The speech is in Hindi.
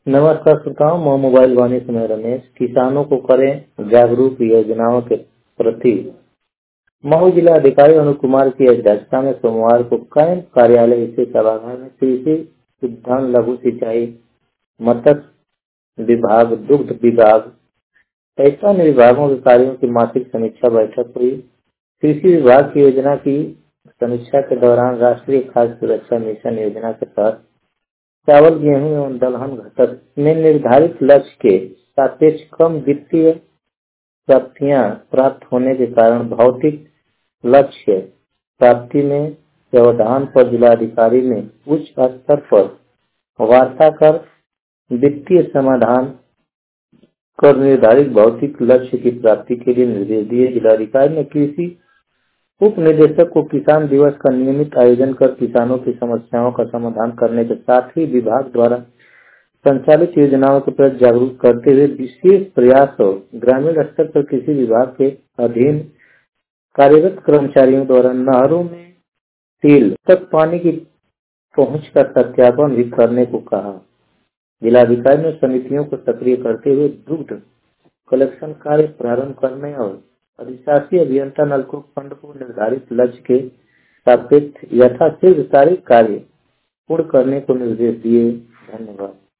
नमस्कार श्रोताओं, मैं मोबाइल वाणी समय रमेश। किसानों को करें जागरूक योजनाओं के प्रति मऊ जिला अधिकारी अनुज कुमार की अध्यक्षता में सोमवार को कैंप कार्यालय स्थित सभागार में कृषि उद्यान, लघु सिंचाई, मत्स्य विभाग, दुग्ध विभाग, ऐसा विभागों के कार्यों की मासिक समीक्षा बैठक हुई। कृषि विभाग की योजना की समीक्षा के दौरान राष्ट्रीय खाद्य सुरक्षा मिशन योजना के तहत चावल, गेहूं एवं दलहन घटक में निर्धारित लक्ष्य के सापेक्ष कम वित्तीय प्राप्तियां प्राप्त होने के कारण भौतिक लक्ष्य प्राप्ति में व्यवधान पर जिलाधिकारी ने उच्च स्तर पर वार्ता कर वित्तीय समाधान कर निर्धारित भौतिक लक्ष्य की प्राप्ति के लिए निर्देश दिए। जिलाधिकारी ने कृषि उप निदेशक को किसान दिवस का नियमित आयोजन कर किसानों की समस्याओं का समाधान करने के साथ ही विभाग द्वारा संचालित योजनाओं के प्रति जागरूक करते हुए विशेष प्रयास और ग्रामीण स्तर पर कृषि विभाग के अधीन कार्यरत कर्मचारियों द्वारा नहरों में टील तक पानी की पहुंच का सत्यापन भी करने को कहा। जिलाधिकारी ने समितियों को सक्रिय करते हुए दुग्ध कलेक्शन कार्य प्रारंभ करने और अधिशासी अभियंता नलकूप फंड को निर्धारित लक्ष्य के सापेक्ष यथाशीघ्र सारे कार्य पूर्ण करने को निर्देश दिए। धन्यवाद।